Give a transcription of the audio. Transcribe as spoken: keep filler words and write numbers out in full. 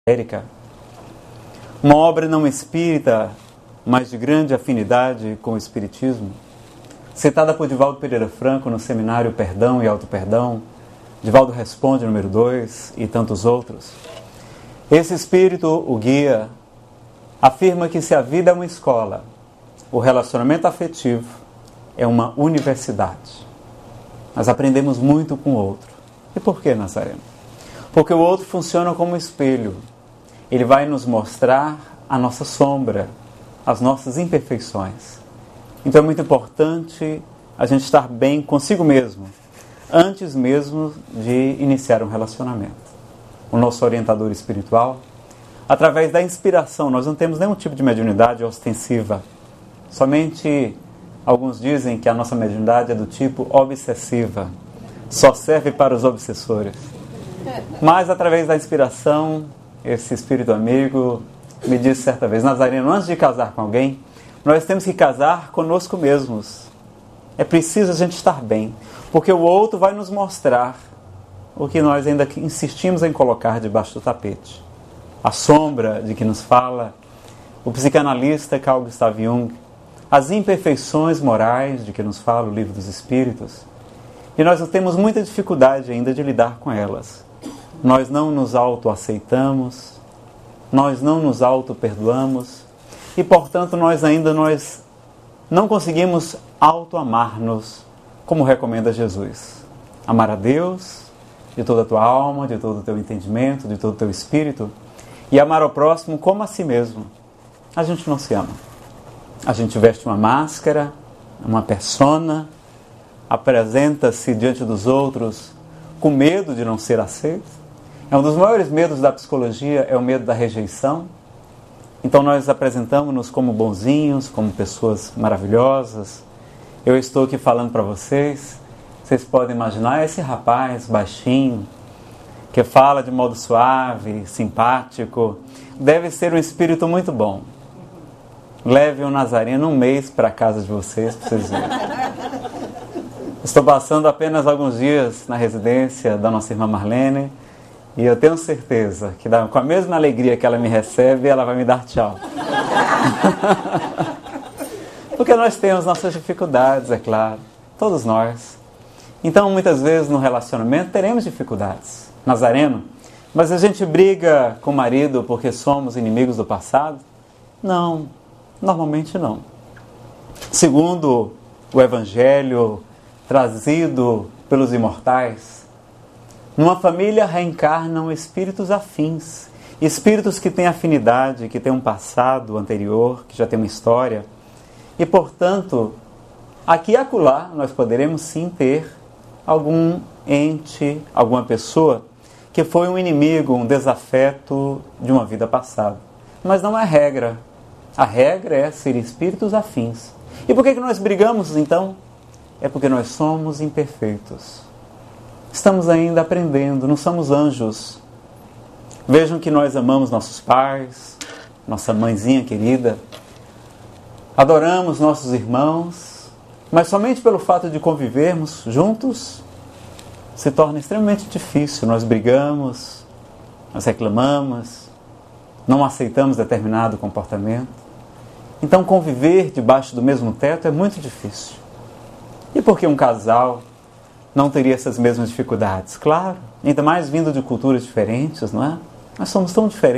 Érica, uma obra não espírita, mas de grande afinidade com o espiritismo, citada por Divaldo Pereira Franco no seminário Perdão e Auto-Perdão, Divaldo Responde número dois e tantos outros. Esse espírito, o guia, afirma que se a vida é uma escola, o relacionamento afetivo é uma universidade. Nós aprendemos muito com o outro. E por que, Nazareno? Porque o outro funciona como um espelho. Ele vai nos mostrar a nossa sombra, as nossas imperfeições. Então é muito importante a gente estar bem consigo mesmo, antes mesmo de iniciar um relacionamento. O nosso orientador espiritual, através da inspiração, nós não temos nenhum tipo de mediunidade ostensiva. Somente alguns dizem que a nossa mediunidade é do tipo obsessiva, só serve para os obsessores. Mas através da inspiração, esse espírito amigo me disse certa vez: Nazareno, antes de casar com alguém, nós temos que casar conosco mesmos. É preciso a gente estar bem, porque o outro vai nos mostrar o que nós ainda insistimos em colocar debaixo do tapete. A sombra de que nos fala o psicanalista Carl Gustav Jung, as imperfeições morais de que nos fala o Livro dos Espíritos, e nós temos muita dificuldade ainda de lidar com elas. Nós não nos autoaceitamos, nós não nos auto-perdoamos e, portanto, nós ainda nós não conseguimos auto-amar-nos, como recomenda Jesus. Amar a Deus de toda a tua alma, de todo o teu entendimento, de todo o teu espírito, e amar ao próximo como a si mesmo. A gente não se ama. A gente veste uma máscara, uma persona, apresenta-se diante dos outros com medo de não ser aceito. É um dos maiores medos da psicologia, é o medo da rejeição. Então nós apresentamos-nos como bonzinhos, como pessoas maravilhosas. Eu estou aqui falando para vocês, vocês podem imaginar esse rapaz baixinho, que fala de modo suave, simpático, deve ser um espírito muito bom. Leve o Nazareno um mês para a casa de vocês, para vocês verem. Estou passando apenas alguns dias na residência da nossa irmã Marlene, e eu tenho certeza que com a mesma alegria que ela me recebe, ela vai me dar tchau. Porque nós temos nossas dificuldades, é claro. Todos nós. Então, muitas vezes no relacionamento teremos dificuldades. Nazareno, mas a gente briga com o marido porque somos inimigos do passado? Não, normalmente não. Segundo o Evangelho trazido pelos imortais, numa família reencarnam espíritos afins, espíritos que têm afinidade, que têm um passado anterior, que já tem uma história. E, portanto, aqui e acolá nós poderemos sim ter algum ente, alguma pessoa que foi um inimigo, um desafeto de uma vida passada. Mas não é regra. A regra é ser espíritos afins. E por que que nós brigamos, então? É porque nós somos imperfeitos. Estamos ainda aprendendo, não somos anjos. Vejam que nós amamos nossos pais, nossa mãezinha querida, adoramos nossos irmãos, mas somente pelo fato de convivermos juntos, se torna extremamente difícil. Nós brigamos, nós reclamamos, não aceitamos determinado comportamento. Então conviver debaixo do mesmo teto é muito difícil. E por que um casal não teria essas mesmas dificuldades? Claro, ainda mais vindo de culturas diferentes, não é? Nós somos tão diferentes.